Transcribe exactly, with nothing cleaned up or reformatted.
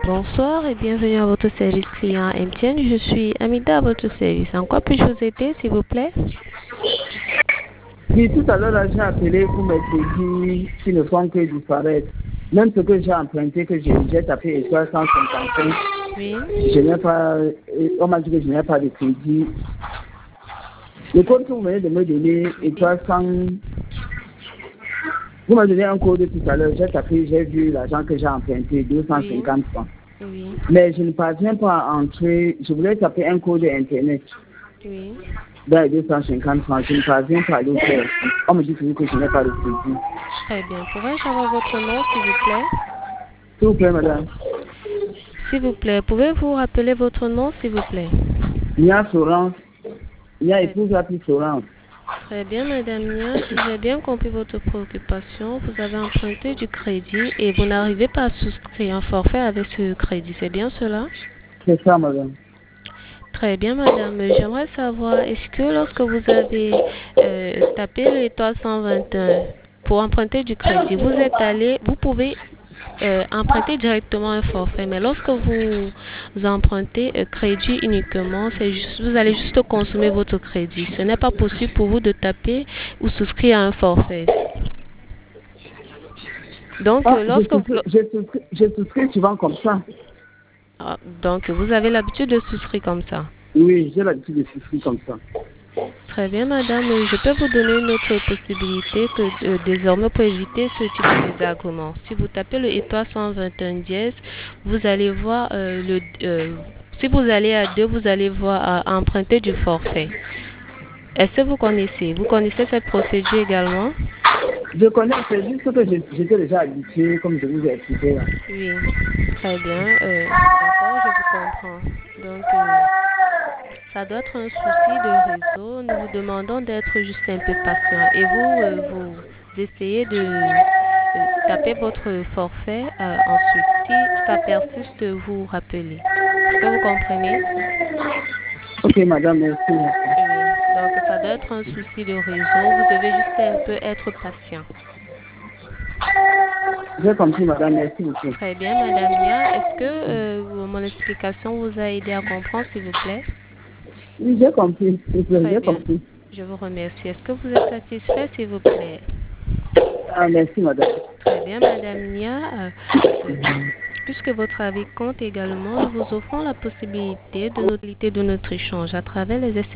Bonsoir et bienvenue à votre service client M T N. Je suis Amida à votre service. En quoi puis-je vous aider, s'il vous plaît? Oui, tout à l'heure, là, j'ai appelé pour mes crédits qui ne font que disparaître. Même ce que j'ai emprunté, que j'ai j'ai tapé étoile cent cinquante-cinq, Oui. je n'ai pas, on m'a dit que je n'ai pas de crédit. Le code que vous venez de me donner, étoile cent, vous m'avez donné un code tout à l'heure, j'ai tapé, j'ai vu l'argent que j'ai emprunté, deux cent cinquante francs. Oui. Mais je ne parviens pas à entrer, je voulais taper un code Internet. Oui. Dans les deux cent cinquante francs, je ne parviens pas à le faire. On me dit toujours que je n'ai pas de crédit. Très bien. Pourrais-je avoir votre nom, s'il vous plaît? S'il vous plaît, madame. S'il vous plaît, pouvez-vous rappeler votre nom, s'il vous plaît? Nia Sorance. Nia Très, épouse la plus Sorance. très bien, Madame Nia. Si j'ai bien compris votre préoccupation, vous avez emprunté du crédit et vous n'arrivez pas à souscrire un forfait avec ce crédit. C'est bien cela? C'est ça, madame. Très bien, madame. J'aimerais savoir, est-ce que lorsque vous avez euh, tapé l'étoile cent vingt et un pour emprunter du crédit, vous êtes allé, vous pouvez euh, emprunter directement un forfait, mais lorsque vous, vous empruntez euh, crédit uniquement, c'est juste, vous allez juste consommer votre crédit. Ce n'est pas possible pour vous de taper ou souscrire à un forfait. Donc, Ah, euh, je lorsque vous, souscris, je souscris, je souscris souvent comme ça. ah, donc vous avez l'habitude de souscrire comme ça. Oui, j'ai l'habitude de souscrire comme ça. Très bien, madame. Je peux vous donner une autre possibilité que euh, désormais pour éviter ce type de désagrément. Si vous tapez le étoile cent vingt et un dièse, vous allez voir euh, le. Euh, si vous allez à deux, vous allez voir à, à emprunter du forfait. Est-ce que vous connaissez? Vous connaissez cette procédure également? Je connais, c'est juste que je- j'étais déjà habitué, comme je vous ai expliqué là. Oui, très bien. Euh, d'accord, je vous comprends. Donc, euh, ça doit être un souci de réseau. Nous vous demandons d'être juste un peu patient. Et vous, euh, vous essayez de euh, taper votre forfait euh, ensuite. Si ça persiste, vous rappelez. Est-ce que vous comprenez? Ok, madame, merci. Oui. Donc, ça doit être un souci de réseau. Vous devez juste un peu être patient. J'ai compris, madame, merci beaucoup. Très bien, Madame Nia. Est-ce que euh, mon explication vous a aidé à comprendre, s'il vous plaît? Oui, j'ai compris, Très j'ai bien. compris. Je vous remercie. Est-ce que vous êtes satisfait, s'il vous plaît? Ah, merci, madame. Très bien, Madame Nia. Euh, euh, puisque votre avis compte également, nous vous offrons la possibilité de notre, de notre échange à travers les